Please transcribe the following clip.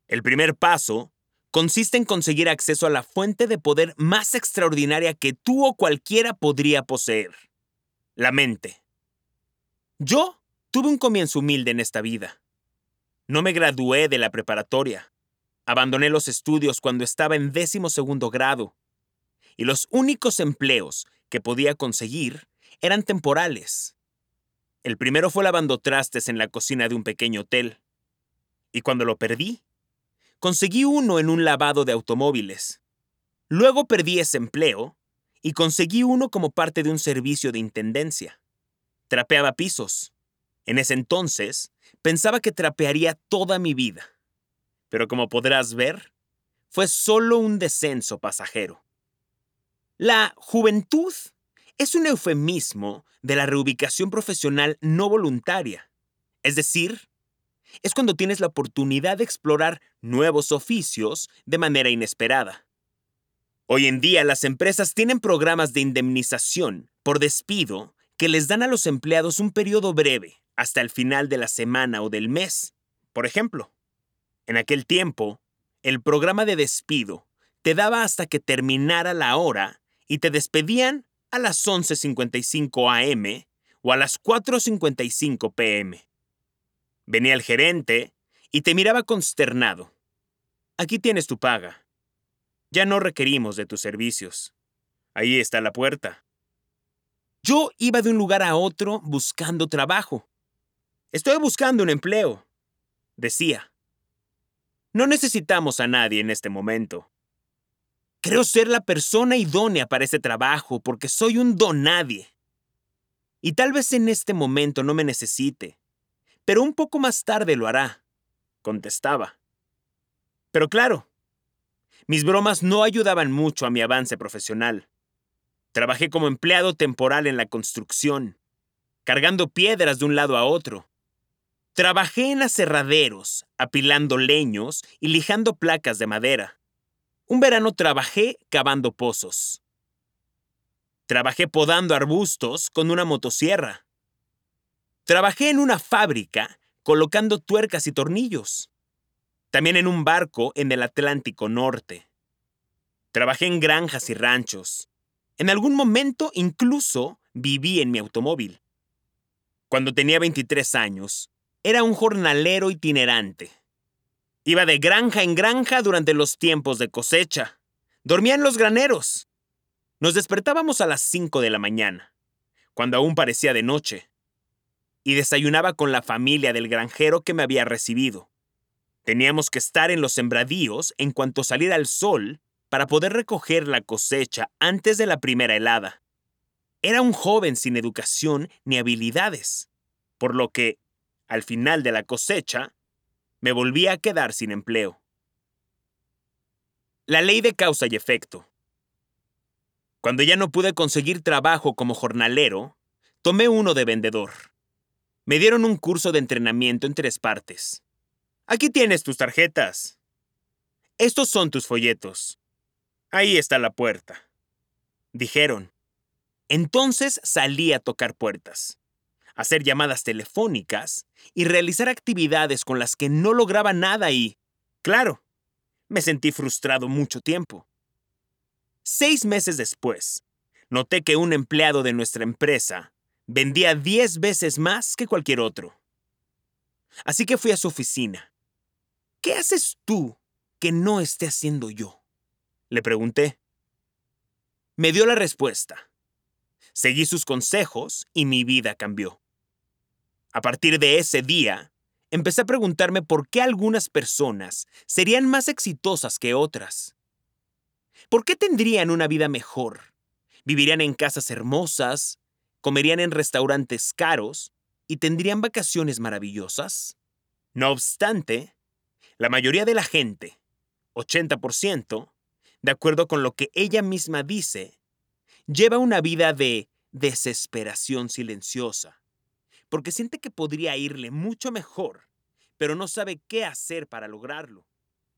El primer paso consiste en conseguir acceso a la fuente de poder más extraordinaria que tú o cualquiera podría poseer: la mente. Yo tuve un comienzo humilde en esta vida. No me gradué de la preparatoria. Abandoné los estudios cuando estaba en 12º grado. Y los únicos empleos que podía conseguir eran temporales. El primero fue lavando trastes en la cocina de un pequeño hotel. Y cuando lo perdí, conseguí uno en un lavado de automóviles. Luego perdí ese empleo y conseguí uno como parte de un servicio de intendencia. Trapeaba pisos. En ese entonces, pensaba que trapearía toda mi vida. Pero como podrás ver, fue solo un descenso pasajero. La juventud es un eufemismo de la reubicación profesional no voluntaria. Es decir, es cuando tienes la oportunidad de explorar nuevos oficios de manera inesperada. Hoy en día las empresas tienen programas de indemnización por despido que les dan a los empleados un periodo breve, hasta el final de la semana o del mes. Por ejemplo, en aquel tiempo, el programa de despido te daba hasta que terminara la hora y te despedían a las 11:55 a.m. o a las 4:55 p.m. Venía el gerente y te miraba consternado. Aquí tienes tu paga. Ya no requerimos de tus servicios. Ahí está la puerta. Yo iba de un lugar a otro buscando trabajo. Estoy buscando un empleo, decía. No necesitamos a nadie en este momento. Creo ser la persona idónea para este trabajo porque soy un donadie. Y tal vez en este momento no me necesite, pero un poco más tarde lo hará, contestaba. Pero claro, mis bromas no ayudaban mucho a mi avance profesional. Trabajé como empleado temporal en la construcción, cargando piedras de un lado a otro. Trabajé en aserraderos, apilando leños y lijando placas de madera. Un verano trabajé cavando pozos. Trabajé podando arbustos con una motosierra. Trabajé en una fábrica colocando tuercas y tornillos. También en un barco en el Atlántico Norte. Trabajé en granjas y ranchos. En algún momento incluso viví en mi automóvil. Cuando tenía 23 años, era un jornalero itinerante. Iba de granja en granja durante los tiempos de cosecha. Dormía en los graneros. Nos despertábamos a las 5 de la mañana, cuando aún parecía de noche, y desayunaba con la familia del granjero que me había recibido. Teníamos que estar en los sembradíos en cuanto saliera el sol para poder recoger la cosecha antes de la primera helada. Era un joven sin educación ni habilidades, por lo que, al final de la cosecha, me volví a quedar sin empleo. La ley de causa y efecto. Cuando ya no pude conseguir trabajo como jornalero, tomé uno de vendedor. Me dieron un curso de entrenamiento en 3 partes. Aquí tienes tus tarjetas. Estos son tus folletos. Ahí está la puerta, dijeron. Entonces salí a tocar puertas, hacer llamadas telefónicas y realizar actividades con las que no lograba nada y, claro, me sentí frustrado mucho tiempo. 6 meses después, noté que un empleado de nuestra empresa vendía 10 veces más que cualquier otro. Así que fui a su oficina. ¿Qué haces tú que no esté haciendo yo?, le pregunté. Me dio la respuesta. Seguí sus consejos y mi vida cambió. A partir de ese día, empecé a preguntarme por qué algunas personas serían más exitosas que otras. ¿Por qué tendrían una vida mejor? ¿Vivirían en casas hermosas? ¿Comerían en restaurantes caros? ¿Y tendrían vacaciones maravillosas? No obstante, la mayoría de la gente, 80%, de acuerdo con lo que ella misma dice, lleva una vida de desesperación silenciosa, porque siente que podría irle mucho mejor, pero no sabe qué hacer para lograrlo.